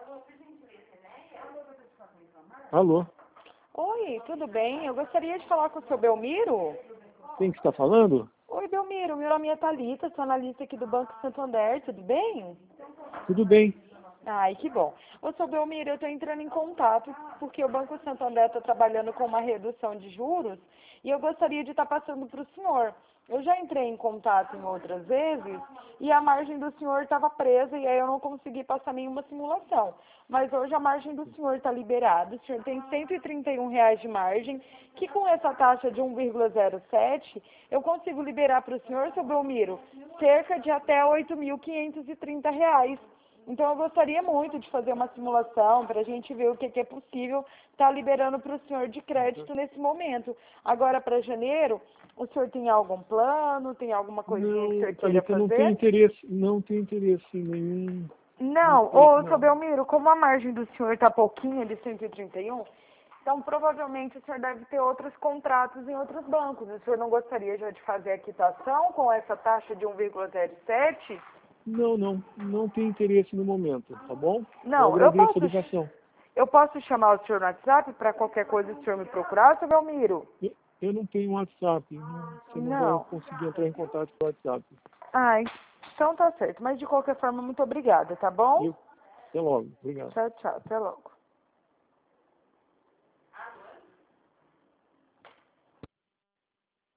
Alô? Oi, tudo bem? Eu gostaria de falar com o seu Belmiro. Quem que está falando? Oi, Belmiro, meu nome é Thalita, sou analista aqui do Banco Santander, tudo bem? Tudo bem. Ai, que bom. Ô, seu Belmiro, eu estou entrando em contato porque o Banco Santander está trabalhando com uma redução de juros e eu gostaria de estar passando para o senhor. Eu já entrei em contato em outras vezes e a margem do senhor estava presa e aí eu não consegui passar nenhuma simulação. Mas hoje a margem do senhor está liberada, o senhor tem R$ 131 de margem, que com essa taxa de 1,07 eu consigo liberar para o senhor, seu Belmiro, cerca de até R$ 8.530. Então eu gostaria muito de fazer uma simulação para a gente ver o que é possível estar liberando para o senhor de crédito nesse momento. Agora para janeiro, o senhor tem algum plano, tem alguma coisinha que o senhor queira Thalita, fazer? não tenho interesse em nenhum. Não, ô, seu Belmiro, como a margem do senhor está pouquinho de 131, então provavelmente o senhor deve ter outros contratos em outros bancos. O senhor não gostaria já de fazer a quitação com essa taxa de 1,07? Não tenho interesse no momento, tá bom? Eu Não, agradeço a ligação. eu posso chamar o senhor no WhatsApp para qualquer coisa o senhor me procurar, seu Belmiro? Eu não tenho WhatsApp, você não vai Não. conseguir entrar em contato com o WhatsApp. Ai, então tá certo. Mas de qualquer forma, muito obrigada, tá bom? Até logo, obrigado. Tchau, tchau. Até logo.